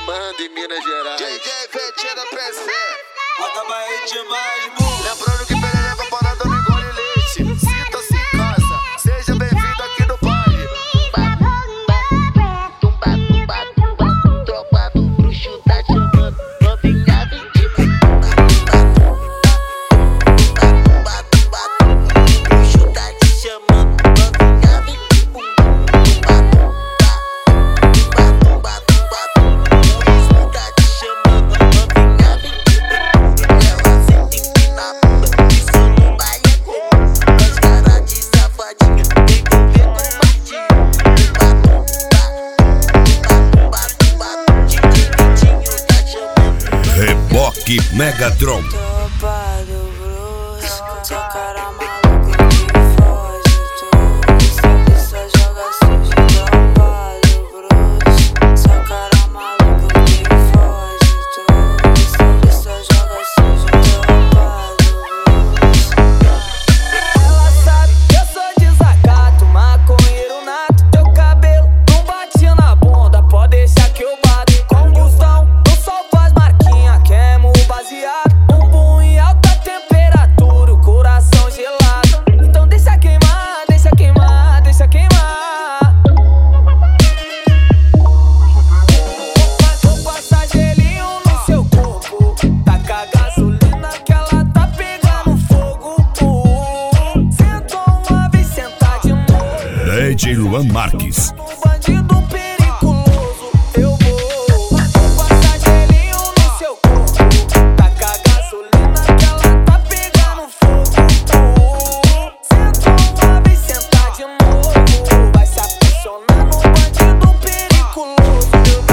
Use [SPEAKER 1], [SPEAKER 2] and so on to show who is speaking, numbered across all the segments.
[SPEAKER 1] manda em Minas Gerais.
[SPEAKER 2] DJ Vetinha da PC.
[SPEAKER 3] Acaba aí demais, mano.
[SPEAKER 1] Lembrando que perereca parada não engole leite. Sinta-se em casa, seja bem-vindo aqui no baile.
[SPEAKER 4] Tropa do bruxo tá chamando, novinha vem de bruxo tá te chamando, novinha vem de bumbum. Bruxo tá te chamando, novinha vem de bumbum. Ela senta empina a bunda, isso no baile é comum. As caras de safadinha, tem que ver com martinho.
[SPEAKER 5] Reboque Megatron.
[SPEAKER 6] Tropa do bruxo, só cara maluca que foge tudo. Só joga sujo. Tropa do bruxo, só cara maluca que foge tudo. Só joga sujo. Tropa do bruxo. Ela sabe que eu sou desacato, maconheiro nato. Teu cabelo não bate na bunda, pode deixar que eu bato. Combustão, não solto as marquinhas, queimo o baseado. Bumbum em alta temperatura, o coração gelado. Então deixa queimar, deixa queimar, deixa queimar. Vou passar gelinho no seu corpo. Taca gasolina que ela tá pegando fogo. Sentou uma vez, senta de novo.
[SPEAKER 5] DJ Luan Marques.
[SPEAKER 6] Um bandido periculoso, eu vou passar gelinho no seu corpo. Taca gasolina que ela tá pegando fogo. Sentou uma vez, senta de novo. Vai se apaixonar no bandido periculoso.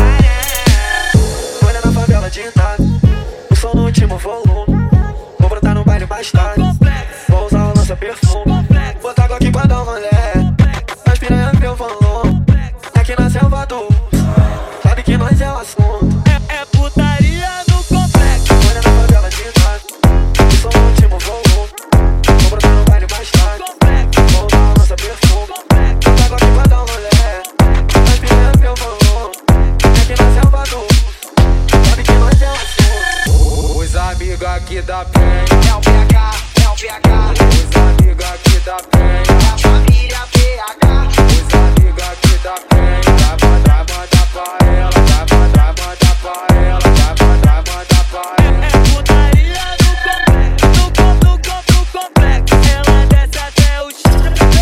[SPEAKER 3] Olha na favela de Itália, o som no último volume. Vou brotar no baile mais tarde, vou usar o lança-perfume. Botar água aqui pra dar uma olhada. As piranha meu volume, aqui na selva do sabe que nós é o assunto.
[SPEAKER 6] É putaria no complexo.
[SPEAKER 3] Olha na favela de Itália, o som no último volume. Vou brotar no baile mais tarde, vou usar o lança-perfume. Botar água aqui pra dar uma olhada. As piranha meu volume, aqui na selva do sabe que nós é o assunto.
[SPEAKER 1] Os amigos aqui da PEN.
[SPEAKER 2] É o PH, é o PH.
[SPEAKER 1] Os amigos aqui da PEN.
[SPEAKER 2] É a família PH.
[SPEAKER 1] Os amigos aqui da PEN. Dá pra mandar pra ela. Dá pra mandar pra ela. Dá pra mandar pra ela.
[SPEAKER 6] É putaria no complexo. Ela desce até o chão.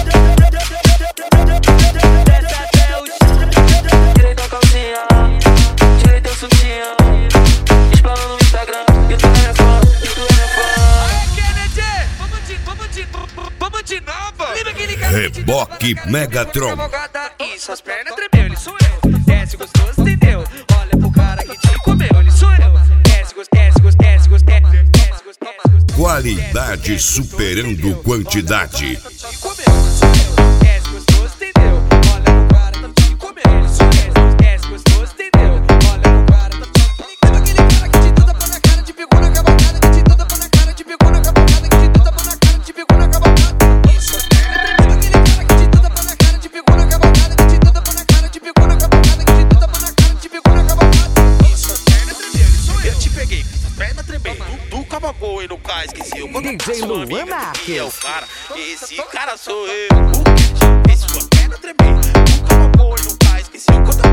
[SPEAKER 6] Desce até o chão.
[SPEAKER 3] Direito a calcinha, direito ao sutiã. Explana no Instagram, e tu é fã, e tu é fã.
[SPEAKER 7] Vamos de novo. Lembra aquele
[SPEAKER 5] Reboque Megatron.
[SPEAKER 7] Isso, as pernas tremeu, ele sou eu. Desce gostoso, entendeu? Olha pro cara que te comeu, ele sou eu. Desce gostoso.
[SPEAKER 5] Qualidade superando quantidade.
[SPEAKER 7] Te comeu, sou eu. Desce gostoso, entendeu? Olha pro cara que te comeu, ele sou eu. Desce gostoso, entendeu? Olha pro cara que te comeu. Lembra aquele cara que te tudo põe na cara, te pegou na cavalgada, que te tudo põe na cara, te pegou na cavalgada, que te tudo põe na cara, te pegou na cavalgada. Isso, as pernas tremeu. Lembra aquele cara que te tudo põe na cara, te pegou na cavalgada, que te tudo põe na cara, te pegou na cavalgada, que te tudo põe na cara, te pegou na cavalgada. Isso, as pernas tremeu, ele sou eu. Eu te peguei, fiz as pernas tremer. Tu cavalgou e no cais, esqueci eu. Quando
[SPEAKER 8] DJ
[SPEAKER 7] sua
[SPEAKER 8] Luan
[SPEAKER 7] amiga,
[SPEAKER 8] Marques.
[SPEAKER 7] que é o cara, esse cara sou eu. Esse sua perna tremer. Tu cavalgou e no cais, esqueci eu. Quando